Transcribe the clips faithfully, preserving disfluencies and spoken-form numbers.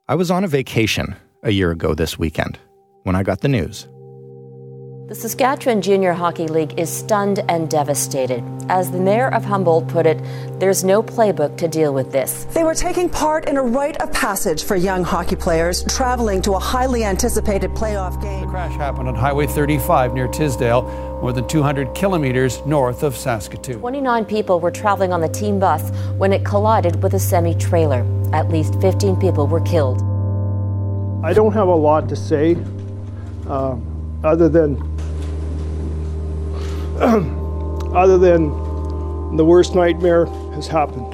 I was on a vacation a year ago this weekend when I got the news. The Saskatchewan Junior Hockey League is stunned and devastated. As the mayor of Humboldt put it, there's no playbook to deal with this. They were taking part in a rite of passage for young hockey players traveling to a highly anticipated playoff game. The crash happened on Highway thirty-five near Tisdale, more than two hundred kilometers north of Saskatoon. twenty-nine people were traveling on the team bus when it collided with a semi-trailer. At least fifteen people were killed. I don't have a lot to say uh, other than other than the worst nightmare has happened.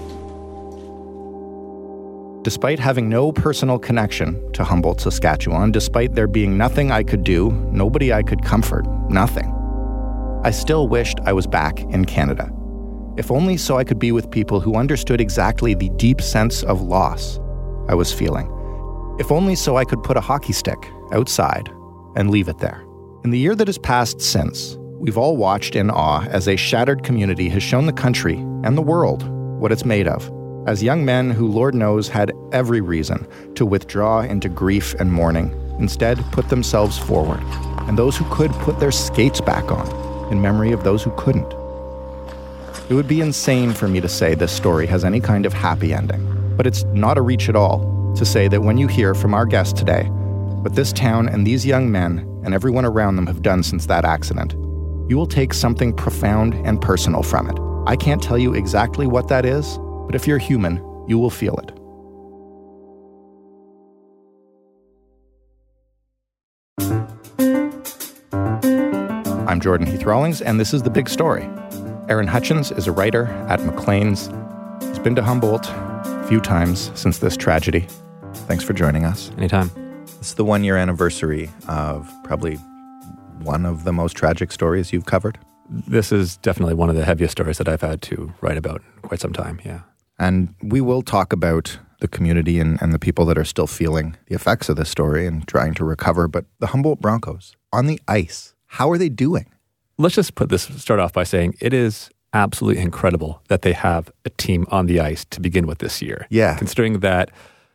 Despite having no personal connection to Humboldt, Saskatchewan, despite there being nothing I could do, nobody I could comfort, nothing, I still wished I was back in Canada. If only so I could be with people who understood exactly the deep sense of loss I was feeling. If only so I could put a hockey stick outside and leave it there. In the year that has passed since, we've all watched in awe as a shattered community has shown the country and the world what it's made of. As young men who, Lord knows, had every reason to withdraw into grief and mourning, instead put themselves forward, and those who could put their skates back on in memory of those who couldn't. It would be insane for me to say this story has any kind of happy ending, but it's not a reach at all to say that when you hear from our guest today what this town and these young men and everyone around them have done since that accident, you will take something profound and personal from it. I can't tell you exactly what that is, but if you're human, you will feel it. I'm Jordan Heath Rawlings, and this is The Big Story. Aaron Hutchins is a writer at Maclean's. He's been to Humboldt a few times since this tragedy. Thanks for joining us. Anytime. This is the one-year anniversary of probably one of the most tragic stories you've covered. This is definitely one of the heaviest stories that I've had to write about in quite some time, yeah. And we will talk about the community and, and the people that are still feeling the effects of this story and trying to recover. But the Humboldt Broncos, on the ice, how are they doing? Let's just put this, start off by saying it is absolutely incredible that they have a team on the ice to begin with this year. Yeah. Considering that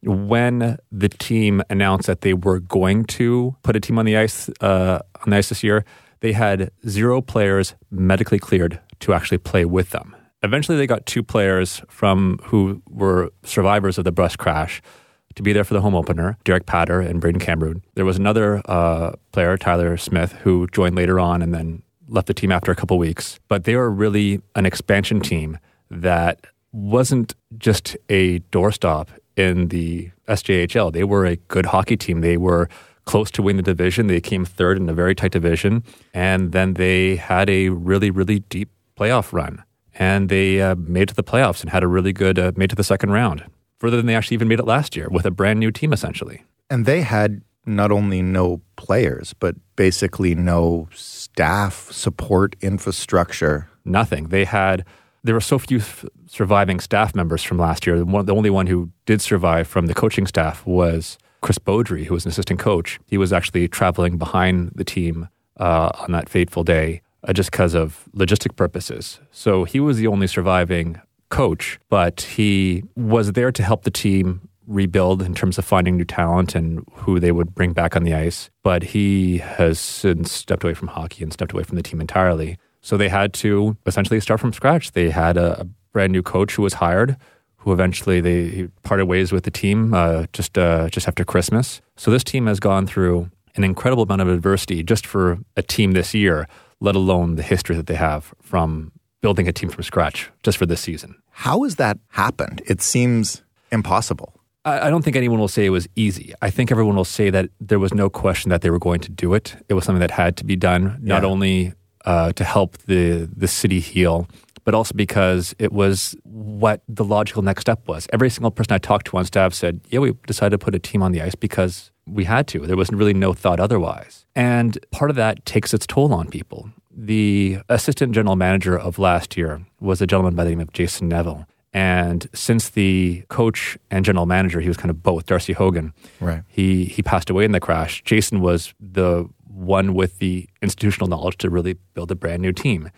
when the team announced that they were going to put a team on the ice uh, on the ice this year, they had zero players medically cleared to actually play with them. Eventually, they got two players from who were survivors of the bus crash to be there for the home opener, Derek Patter and Braden Cameron. There was another uh, player, Tyler Smith, who joined later on and then left the team after a couple weeks. But they were really an expansion team that wasn't just a doorstop in the S J H L. They were a good hockey team. They were close to winning the division. They came third in a very tight division. And then they had a really, really deep playoff run. And they uh, made it to the playoffs and had a really good, uh, made it to the second round. Further than they actually even made it last year with a brand new team, essentially. And they had not only no players, but basically no staff, support, infrastructure. Nothing. They had, there were so few f- surviving staff members from last year. The, one, the only one who did survive from the coaching staff was Chris Beaudry, who was an assistant coach. He was actually traveling behind the team uh, on that fateful day uh, just because of logistic purposes. So he was the only surviving coach, but he was there to help the team rebuild in terms of finding new talent and who they would bring back on the ice. But he has since stepped away from hockey and stepped away from the team entirely. So they had to essentially start from scratch. They had a, a brand new coach who was hired, who eventually they he parted ways with the team uh, just uh, just after Christmas. So this team has gone through an incredible amount of adversity just for a team this year, let alone the history that they have from building a team from scratch just for this season. How has that happened? It seems impossible. I don't think anyone will say it was easy. I think everyone will say that there was no question that they were going to do it. It was something that had to be done, not yeah. only uh, to help the, the city heal, but also because it was what the logical next step was. Every single person I talked to on staff said, yeah, we decided to put a team on the ice because we had to. There was really no thought otherwise. And part of that takes its toll on people. The assistant general manager of last year was a gentleman by the name of Jason Neville. And since the coach and general manager, he was kind of both, Darcy Hogan, right. he he passed away in the crash. Jason was the one with the institutional knowledge to really build a brand new team.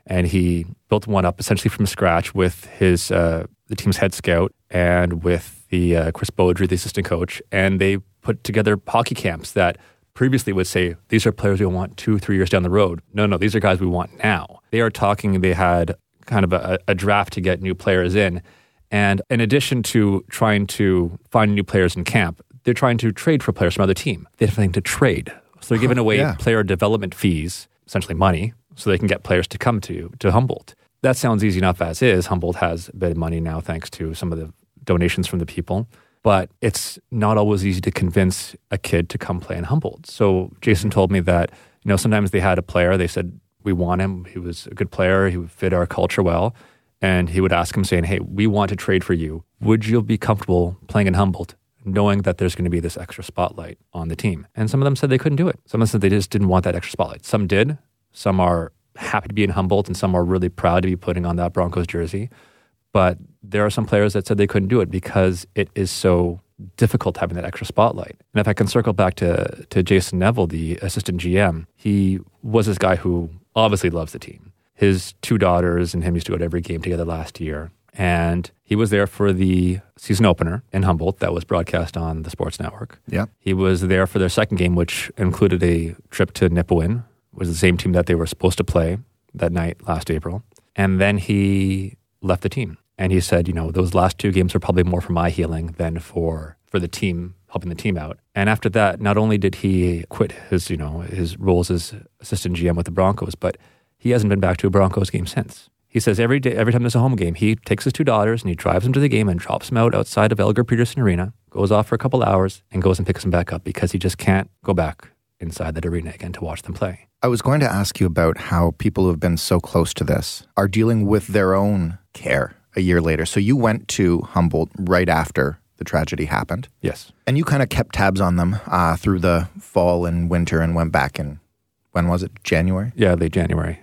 And he built one up essentially from scratch with his uh, the team's head scout and with the uh, Chris Beaudry, the assistant coach. And they put together hockey camps that previously would say, these are players we want two, three years down the road. No, no, these are guys we want now. They are talking, they had kind of a, a draft to get new players in. And in addition to trying to find new players in camp, they're trying to trade for players from other team. They have nothing to trade. So they're giving away yeah. player development fees, essentially money, so they can get players to come to, to Humboldt. That sounds easy enough as is. Humboldt has a bit of money now thanks to some of the donations from the people. But it's not always easy to convince a kid to come play in Humboldt. So Jason told me that, you know, sometimes they had a player, they said, we want him. He was a good player. He would fit our culture well. And he would ask him saying, hey, we want to trade for you. Would you be comfortable playing in Humboldt, knowing that there's going to be this extra spotlight on the team? And some of them said they couldn't do it. Some of them said they just didn't want that extra spotlight. Some did. Some are happy to be in Humboldt, and some are really proud to be putting on that Broncos jersey. But there are some players that said they couldn't do it because it is so difficult having that extra spotlight. And if I can circle back to, to Jason Neville, the assistant G M, he was this guy who obviously loves the team. His two daughters and him used to go to every game together last year. And he was there for the season opener in Humboldt that was broadcast on the Sports Network. Yeah. He was there for their second game, which included a trip to Nipawin. It was the same team that they were supposed to play that night last April. And then he left the team. And he said, you know, those last two games were probably more for my healing than for, for the team, helping the team out. And after that, not only did he quit his, you know, his roles as assistant G M with the Broncos, but he hasn't been back to a Broncos game since. He says every day, every time there's a home game, he takes his two daughters and he drives them to the game and drops them out outside of Elgar Peterson Arena, goes off for a couple hours and goes and picks them back up because he just can't go back inside that arena again to watch them play. I was going to ask you about how people who have been so close to this are dealing with their own care a year later. So you went to Humboldt right after the tragedy happened. Yes. And you kind of kept tabs on them uh, through the fall and winter and went back in, when was it, January? Yeah, late January.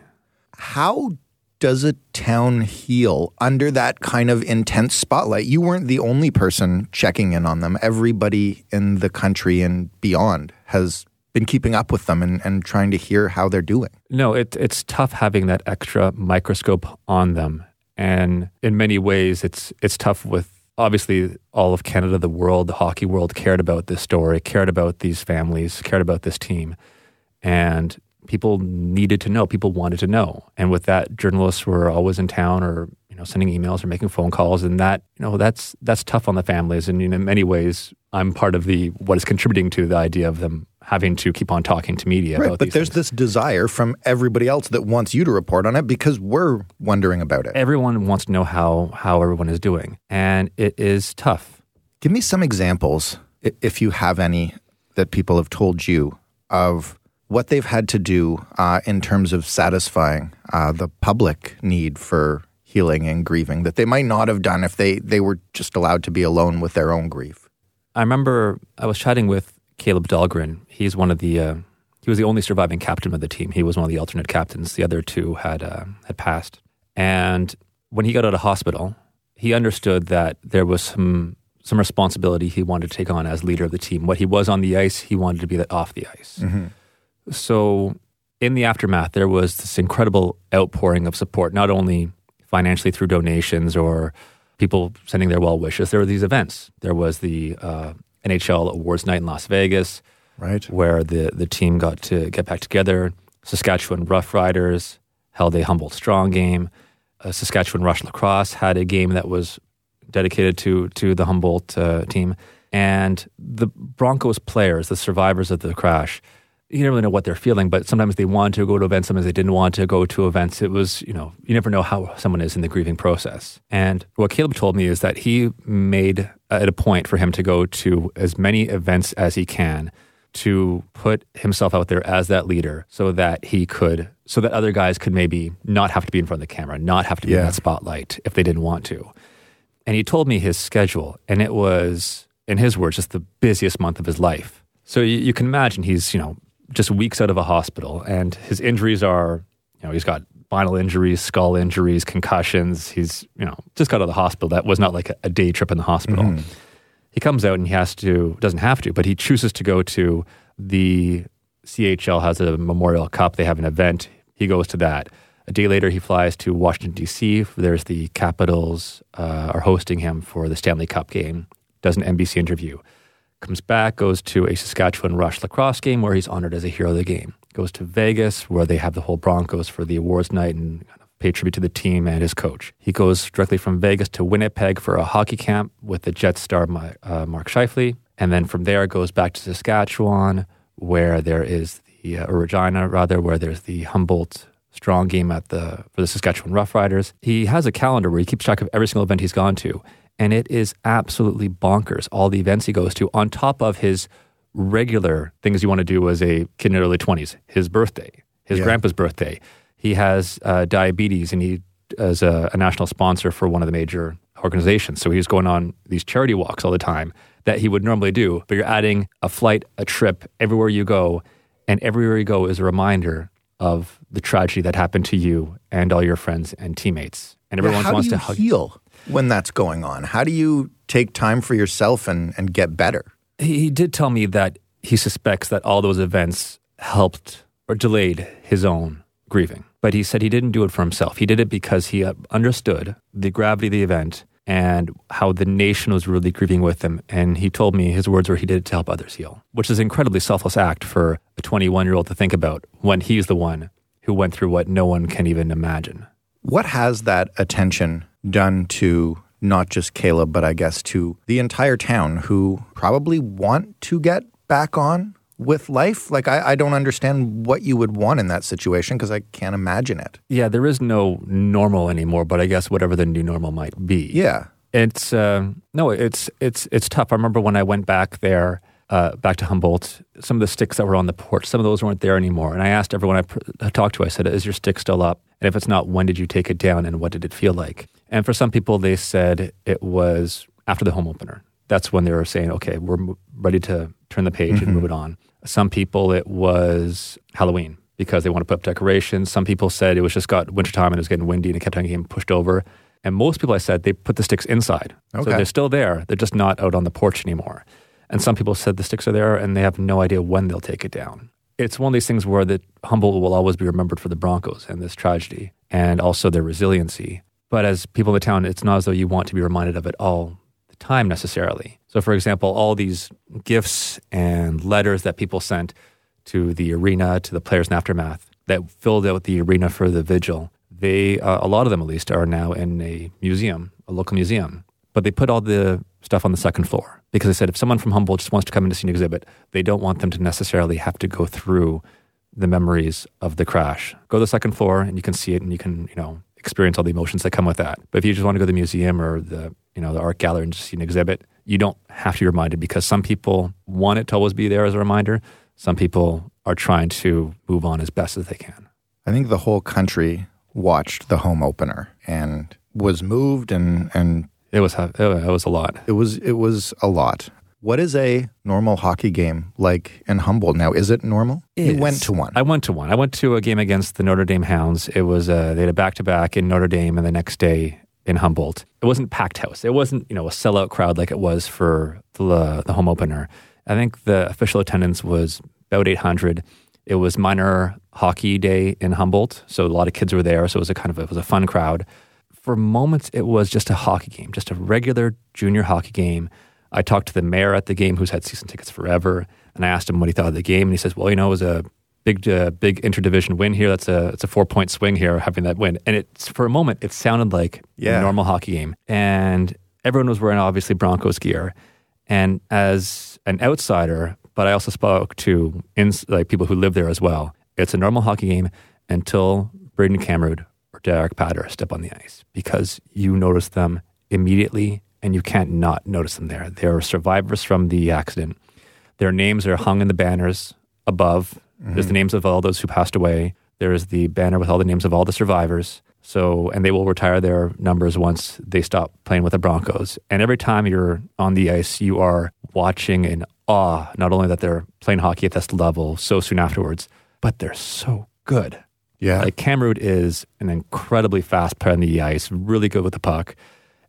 How does a town heal under that kind of intense spotlight? You weren't the only person checking in on them. Everybody in the country and beyond has been keeping up with them and, and trying to hear how they're doing. No, it, it's tough having that extra microscope on them. And in many ways, it's it's tough with, obviously, all of Canada, the world, the hockey world cared about this story, cared about these families, cared about this team. And people needed to know. People wanted to know. And with that, journalists were always in town or, you know, sending emails or making phone calls. And that, you know, that's that's tough on the families. And you know, in many ways, I'm part of the what is contributing to the idea of them having to keep on talking to media right, about but these there's things. This desire from everybody else that wants you to report on it because we're wondering about it. Everyone wants to know how how everyone is doing. And it is tough. Give me some examples, if you have any, that people have told you of what they've had to do uh, in terms of satisfying uh, the public need for healing and grieving that they might not have done if they, they were just allowed to be alone with their own grief. I remember I was chatting with Caleb Dahlgren. He's one of the, uh, he was the only surviving captain of the team. He was one of the alternate captains. The other two had uh, had passed. And when he got out of hospital, he understood that there was some some responsibility he wanted to take on as leader of the team. What he was on the ice, he wanted to be off the ice. Mm-hmm. So in the aftermath, there was this incredible outpouring of support, not only financially through donations or people sending their well wishes. There were these events. There was the uh, N H L Awards Night in Las Vegas, right, where the, the team got to get back together. Saskatchewan Roughriders held a Humboldt Strong game. Uh, Saskatchewan Rush Lacrosse had a game that was dedicated to to the Humboldt uh, team. And the Broncos players, the survivors of the crash, you never really know what they're feeling, but sometimes they wanted to go to events, sometimes they didn't want to go to events. It was, you know, you never know how someone is in the grieving process. And what Caleb told me is that he made it a point for him to go to as many events as he can to put himself out there as that leader so that he could, so that other guys could maybe not have to be in front of the camera, not have to be yeah. in that spotlight if they didn't want to. And he told me his schedule, and it was, in his words, just the busiest month of his life. So you, you can imagine he's, you know, just weeks out of a hospital, and his injuries are, you know, he's got spinal injuries, skull injuries, concussions. He's, you know, just got out of the hospital. That was not like a, a day trip in the hospital. Mm-hmm. He comes out and he has to, doesn't have to, but he chooses to go to the C H L has a Memorial Cup. They have an event. He goes to that. A day later, he flies to Washington, D C. There's the Capitals uh, are hosting him for the Stanley Cup game. Does an N B C interview. Comes back, goes to a Saskatchewan Rush lacrosse game where he's honored as a hero of the game. Goes to Vegas where they have the whole Broncos for the awards night and kind of pay tribute to the team and his coach. He goes directly from Vegas to Winnipeg for a hockey camp with the Jets star uh, Mark Scheifele. And then from there goes back to Saskatchewan where there is the, uh, or Regina rather, where there's the Humboldt Strong game at the for the Saskatchewan Roughriders. He has a calendar where he keeps track of every single event he's gone to. And it is absolutely bonkers, all the events he goes to, on top of his regular things you want to do as a kid in the early twenties. His birthday, his yeah. grandpa's birthday. He has uh, diabetes, and he is a, a national sponsor for one of the major organizations. So he's going on these charity walks all the time that he would normally do. But you're adding a flight, a trip, everywhere you go. And everywhere you go is a reminder of the tragedy that happened to you and all your friends and teammates. And everyone yeah, wants to hug you. Heal when that's going on? How do you take time for yourself and, and get better? He did tell me that he suspects that all those events helped or delayed his own grieving. But he said he didn't do it for himself. He did it because he understood the gravity of the event and how the nation was really grieving with him. And he told me, his words were, he did it to help others heal, which is an incredibly selfless act for a twenty-one-year-old to think about when he's the one who went through what no one can even imagine. What has that attention done to not just Caleb, but I guess to the entire town who probably want to get back on with life? Like, I, I don't understand what you would want in that situation because I can't imagine it. Yeah, there is no normal anymore, but I guess whatever the new normal might be. Yeah. It's, uh, no, it's, it's, it's tough. I remember when I went back there, uh, back to Humboldt, some of the sticks that were on the porch, some of those weren't there anymore. And I asked everyone I, pr- I talked to, I said, is your stick still up? And if it's not, when did you take it down and what did it feel like? And for some people, they said it was after the home opener. That's when they were saying, okay, we're m- ready to turn the page mm-hmm. and move it on. Some people, it was Halloween because they want to put up decorations. Some people said it was just got wintertime and it was getting windy and it kept on getting pushed over. And most people, I said, they put the sticks inside. Okay. So they're still there. They're just not out on the porch anymore. And some people said the sticks are there and they have no idea when they'll take it down. It's one of these things where the Humboldt will always be remembered for the Broncos and this tragedy and also their resiliency. But as people in the town, it's not as though you want to be reminded of it all the time necessarily. So for example, all these gifts and letters that people sent to the arena, to the players in Aftermath, that filled out the arena for the vigil, they, uh, a lot of them at least, are now in a museum, a local museum. But they put all the stuff on the second floor because they said if someone from Humboldt just wants to come in to see an exhibit, they don't want them to necessarily have to go through the memories of the crash. Go to the second floor and you can see it and you can, you know, experience all the emotions that come with that. But if you just want to go to the museum or the, you know, the art gallery and just see an exhibit, you don't have to be reminded because some people want it to always be there as a reminder. Some people are trying to move on as best as they can. I think the whole country watched the home opener and was moved and, and It was it was a lot. It was it was a lot. What is a normal hockey game like in Humboldt now? Is it normal? It you went to one. I went to one. I went to a game against the Notre Dame Hounds. It was uh, they had a back-to-back in Notre Dame and the next day in Humboldt. It wasn't packed house. It wasn't, you know, a sellout crowd like it was for the, uh, the home opener. I think the official attendance was about eight hundred. It was minor hockey day in Humboldt, so a lot of kids were there. So it was a kind of it was a fun crowd. For moments, it was just a hockey game, just a regular junior hockey game. I talked to the mayor at the game who's had season tickets forever, and I asked him what he thought of the game, and he says, well, you know, it was a big uh, big interdivision win here. That's a it's a four-point swing here, having that win. And it's for a moment, it sounded like yeah. a normal hockey game. And everyone was wearing, obviously, Broncos gear. And as an outsider, but I also spoke to ins- like people who live there as well, it's a normal hockey game until Braden Cameron or Derek Patter step on the ice because you notice them immediately and you can't not notice them there. They're survivors from the accident. Their names are hung in the banners above. Mm-hmm. There's the names of all those who passed away. There's the banner with all the names of all the survivors. So, and they will retire their numbers once they stop playing with the Broncos. And every time you're on the ice, you are watching in awe, not only that they're playing hockey at this level so soon afterwards, but they're so good. Yeah. Like Cameron is an incredibly fast player on the ice, really good with the puck.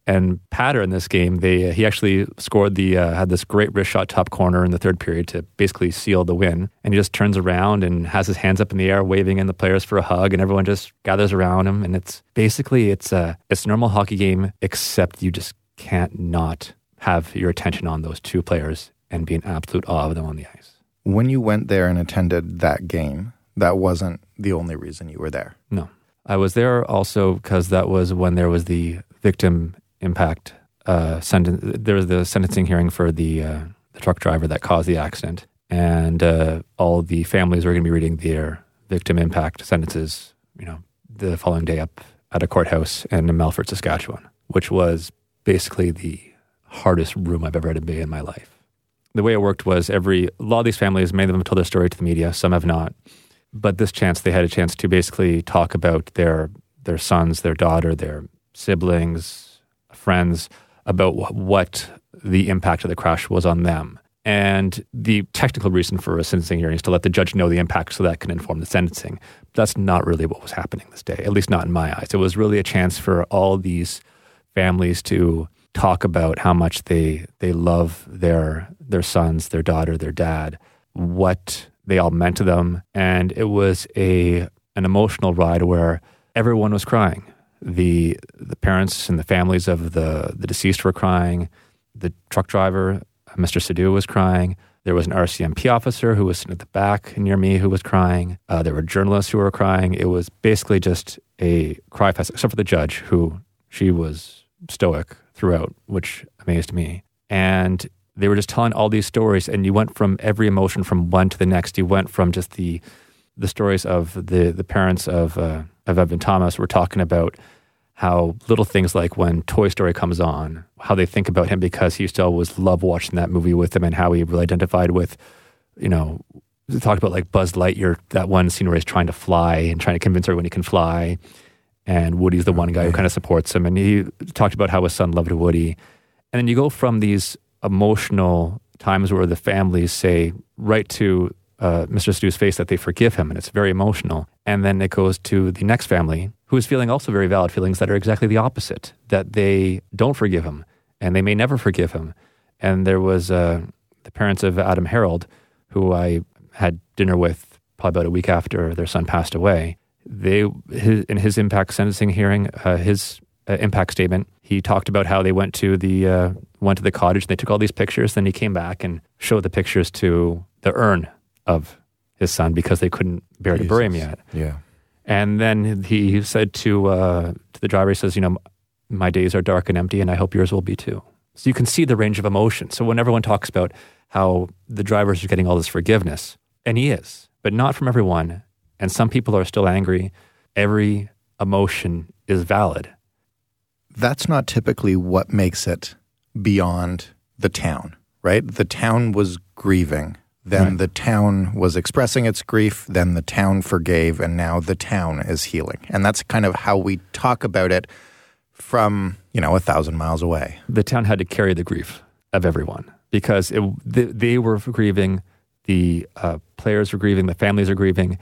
And Patter in this game, they he actually scored the uh, had this great wrist shot top corner in the third period to basically seal the win. And he just turns around and has his hands up in the air, waving in the players for a hug, and everyone just gathers around him. And it's basically it's a it's a normal hockey game, except you just can't not have your attention on those two players and be in absolute awe of them on the ice. When you went there and attended that game, that wasn't the only reason you were there. No, I was there also because that was when there was the victim impact uh, sentence. There was the sentencing hearing for the uh, the truck driver that caused the accident, and uh, all the families were going to be reading their victim impact sentences. You know, the following day up at a courthouse in Melfort, Saskatchewan, which was basically the hardest room I've ever had to be in my life. The way it worked was every a lot of these families, many of them have told their story to the media, some have not. But this chance, they had a chance to basically talk about their their sons, their daughter, their siblings, friends, about what the impact of the crash was on them. And the technical reason for a sentencing hearing is to let the judge know the impact so that can inform the sentencing. That's not really what was happening this day, at least not in my eyes. It was really a chance for all these families to talk about how much they they love their their sons, their daughter, their dad, what they all meant to them. And it was a an emotional ride where everyone was crying. The the parents and the families of the, the deceased were crying. The truck driver, Mister Sadu, was crying. There was an R C M P officer who was sitting at the back near me who was crying. Uh, there were journalists who were crying. It was basically just a cry fest, except for the judge, who she was stoic throughout, which amazed me. And they were just telling all these stories, and you went from every emotion from one to the next. You went from just the the stories of the the parents of uh, of Evan Thomas were talking about how little things like when Toy Story comes on, how they think about him because he used to always love watching that movie with them, and how he really identified with, you know, they talked about like Buzz Lightyear, that one scene where he's trying to fly and trying to convince everyone he can fly. And Woody's the one guy who kind of supports him. And he talked about how his son loved Woody. And then you go from these emotional times where the families say right to uh, Mister Stu's face that they forgive him, and it's very emotional. And then it goes to the next family who is feeling also very valid feelings that are exactly the opposite, that they don't forgive him and they may never forgive him. And there was uh, the parents of Adam Harold, who I had dinner with probably about a week after their son passed away. They, his, in his impact sentencing hearing, uh, his uh, impact statement, he talked about how they went to the uh, went to the cottage and they took all these pictures. Then he came back and showed the pictures to the urn of his son because they couldn't bear Jesus. to bury him yet. Yeah. And then he said to uh, to the driver, he says, you know, my days are dark and empty, and I hope yours will be too. So you can see the range of emotion. So when everyone talks about how the drivers are getting all this forgiveness, and he is, but not from everyone, and some people are still angry, every emotion is valid. That's not typically what makes it beyond the town, right? The town was grieving. Then right. the town was expressing its grief. Then the town forgave. And now the town is healing. And that's kind of how we talk about it from, you know, a thousand miles away. The town had to carry the grief of everyone because it, they, they were grieving, the uh, players were grieving, the families are grieving.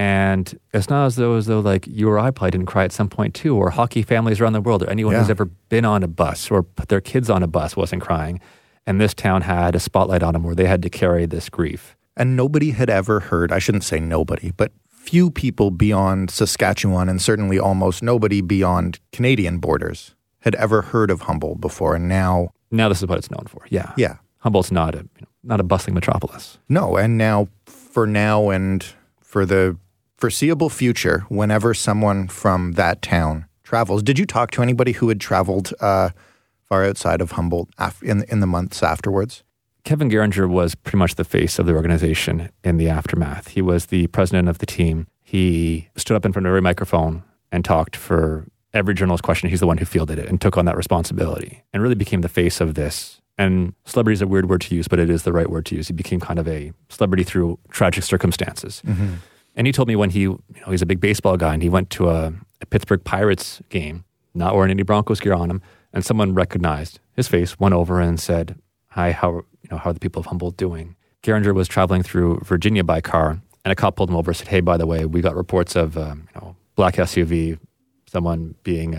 And it's not as though, as though like you or I probably didn't cry at some point too, or hockey families around the world, or anyone yeah. who's ever been on a bus or put their kids on a bus wasn't crying. And this town had a spotlight on them where they had to carry this grief. And nobody had ever heard, I shouldn't say nobody, but few people beyond Saskatchewan, and certainly almost nobody beyond Canadian borders, had ever heard of Humboldt before. And now... Now this is what it's known for, yeah. Yeah. Humboldt's not a, you know, not a bustling metropolis. No, and now, for now and for the foreseeable future, whenever someone from that town travels... Did you talk to anybody who had traveled... Uh, far outside of Humboldt in, in the months afterwards? Kevin Geringer was pretty much the face of the organization in the aftermath. He was the president of the team. He stood up in front of every microphone and talked for every journalist question. He's the one who fielded it and took on that responsibility and really became the face of this. And celebrity is a weird word to use, but it is the right word to use. He became kind of a celebrity through tragic circumstances. Mm-hmm. And he told me when he, you know, he's a big baseball guy and he went to a, a Pittsburgh Pirates game, not wearing any Broncos gear on him, and someone recognized his face, went over and said, hi, how, you know, how are the people of Humboldt doing? Geringer was traveling through Virginia by car, and a cop pulled him over and said, hey, by the way, we got reports of um, you know, black S U V, someone being uh,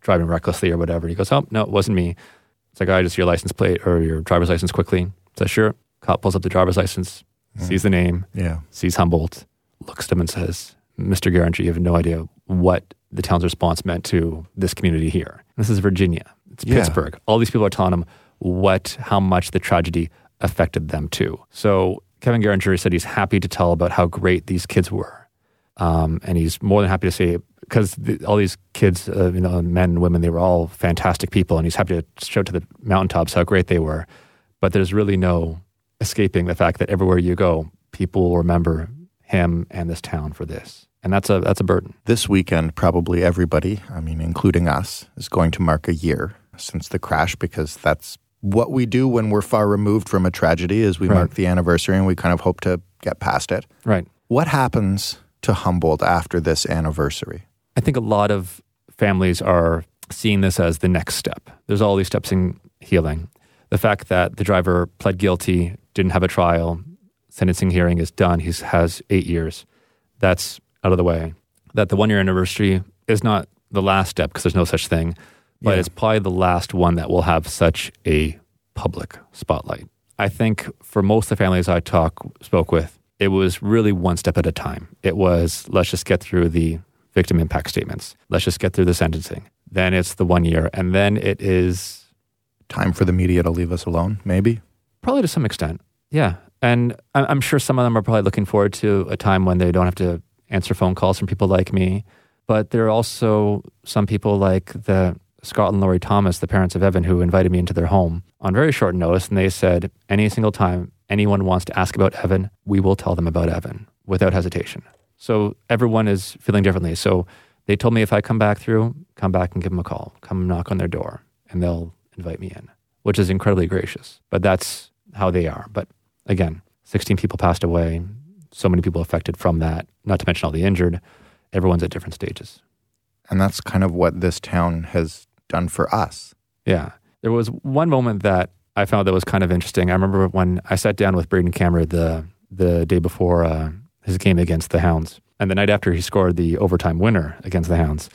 driving recklessly or whatever. He goes, oh, no, it wasn't me. It's like, I just your license plate or your driver's license quickly. Says, sure. Cop pulls up the driver's license, mm. sees the name, yeah. sees Humboldt, looks at him and says, Mister Geringer, you have no idea what the town's response meant to this community here. This is Virginia. It's yeah. Pittsburgh. All these people are telling him what, how much the tragedy affected them too. So Kevin Geringer said he's happy to tell about how great these kids were. Um, and he's more than happy to say, because the, all these kids, uh, you know, men and women, they were all fantastic people. And he's happy to show to the mountaintops how great they were. But there's really no escaping the fact that everywhere you go, people will remember him and this town for this. And that's a that's a burden. This weekend, probably everybody, I mean, including us, is going to mark a year since the crash, because that's what we do when we're far removed from a tragedy, is we right. mark the anniversary and we kind of hope to get past it. Right. What happens to Humboldt after this anniversary? I think a lot of families are seeing this as the next step. There's all these steps in healing. The fact that the driver pled guilty, didn't have a trial, sentencing hearing is done. He has eight years. That's out of the way. That the one-year anniversary is not the last step, because there's no such thing, but yeah. it's probably the last one that will have such a public spotlight. I think for most of the families I talk spoke with, it was really one step at a time. It was, let's just get through the victim impact statements. Let's just get through the sentencing. Then it's the one year. And then it is... time for the media to leave us alone, maybe? Probably to some extent, yeah. And I'm sure some of them are probably looking forward to a time when they don't have to answer phone calls from people like me. But there are also some people like the Scott and Lori Thomas, the parents of Evan, who invited me into their home on very short notice. And they said, any single time anyone wants to ask about Evan, we will tell them about Evan without hesitation. So everyone is feeling differently. So they told me if I come back through, come back and give them a call. Come knock on their door and they'll invite me in, which is incredibly gracious. But that's how they are. But again, sixteen people passed away, so many people affected from that, not to mention all the injured. Everyone's at different stages. And that's kind of what this town has done for us. Yeah. There was one moment that I found that was kind of interesting. I remember when I sat down with Braden Cameron the the day before uh, his game against the Hounds, and the night after he scored the overtime winner against the Hounds.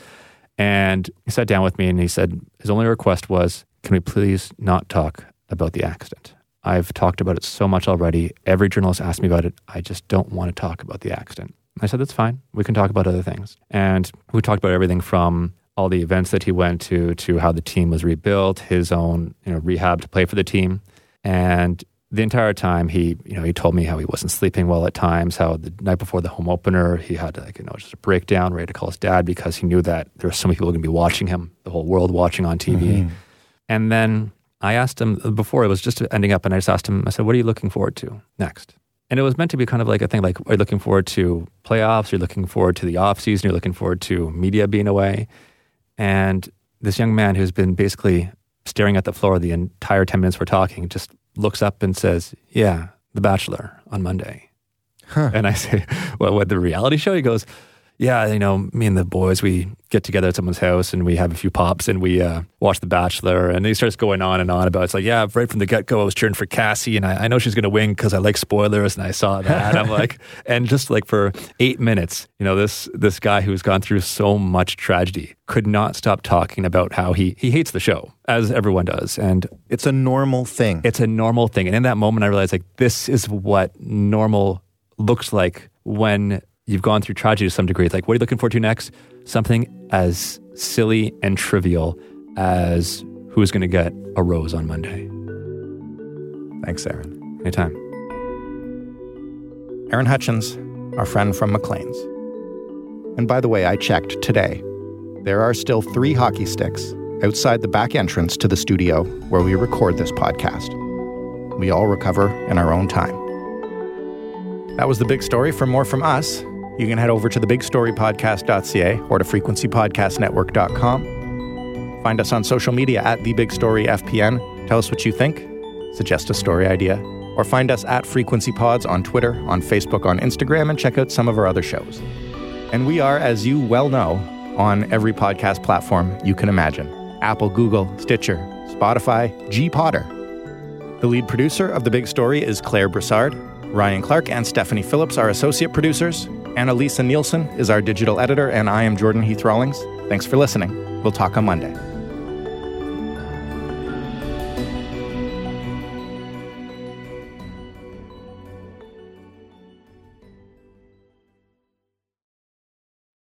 And he sat down with me and he said his only request was, can we please not talk about the accident? I've talked about it so much already. Every journalist asked me about it. I just don't want to talk about the accident. I said, that's fine. We can talk about other things. And we talked about everything from all the events that he went to, to how the team was rebuilt, his own, you know, rehab to play for the team. And the entire time he, you know, he told me how he wasn't sleeping well at times, how the night before the home opener, he had like, you know, just a breakdown, ready to call his dad because he knew that there were so many people going to be watching him, the whole world watching on T V. Mm-hmm. And then I asked him before, it was just ending up, and I just asked him, I said, what are you looking forward to next? And it was meant to be kind of like a thing, like, are you looking forward to playoffs? Are you looking forward to the off season? Are you looking forward to media being away? And this young man who's been basically staring at the floor the entire ten minutes we're talking just looks up and says, yeah, The Bachelor on Monday. Huh. And I say, well, what, the reality show? He goes, yeah, you know, me and the boys, we get together at someone's house and we have a few pops and we uh, watch The Bachelor. And he starts going on and on about, it's like, yeah, right from the get-go, I was cheering for Cassie and I, I know she's going to win because I like spoilers and I saw that. I'm like, and just like for eight minutes, you know, this this guy who's gone through so much tragedy could not stop talking about how he, he hates the show, as everyone does. And it's a normal thing. It's a normal thing. And in that moment, I realized, like, this is what normal looks like when you've gone through tragedy to some degree. It's like, what are you looking forward to next? Something as silly and trivial as who's going to get a rose on Monday. Thanks, Aaron. Anytime. Aaron Hutchins, our friend from Maclean's. And by the way, I checked today. There are still three hockey sticks outside the back entrance to the studio where we record this podcast. We all recover in our own time. That was The Big Story. For more from us, you can head over to the big story podcast dot c a or to frequency podcast network dot com. Find us on social media at The Big Story F P N. Tell us what you think. Suggest a story idea. Or find us at Frequency Pods on Twitter, on Facebook, on Instagram, and check out some of our other shows. And we are, as you well know, on every podcast platform you can imagine. Apple, Google, Stitcher, Spotify, G Potter. The lead producer of The Big Story is Claire Broussard. Ryan Clark and Stephanie Phillips are associate producers. Annalisa Nielsen is our digital editor, and I am Jordan Heath Rawlings. Thanks for listening. We'll talk on Monday.